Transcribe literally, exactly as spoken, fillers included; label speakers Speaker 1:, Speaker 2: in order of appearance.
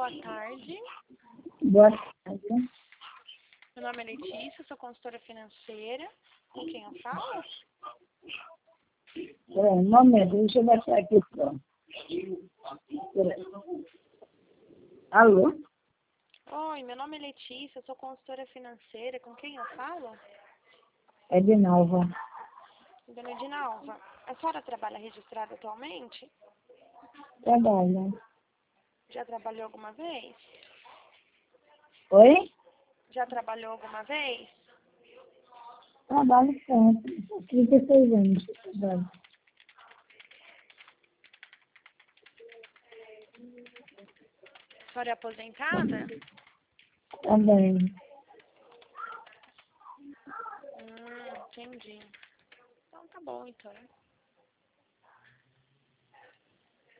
Speaker 1: Boa tarde.
Speaker 2: Boa tarde.
Speaker 1: Meu nome é Letícia, sou consultora financeira. Com quem eu falo?
Speaker 2: É, um momento, deixa eu baixar aqui só. Alô?
Speaker 1: Oi, meu nome é Letícia, sou consultora financeira. Com quem eu falo?
Speaker 2: É de Nova.
Speaker 1: Dona Edinalva, a senhora trabalha registrada atualmente?
Speaker 2: Trabalha.
Speaker 1: Já trabalhou alguma vez?
Speaker 2: Oi?
Speaker 1: Já trabalhou alguma vez?
Speaker 2: Trabalho sempre. trinta e seis anos que trabalho.
Speaker 1: A senhora é aposentada?
Speaker 2: Também.
Speaker 1: Hum, entendi. Então tá bom, então.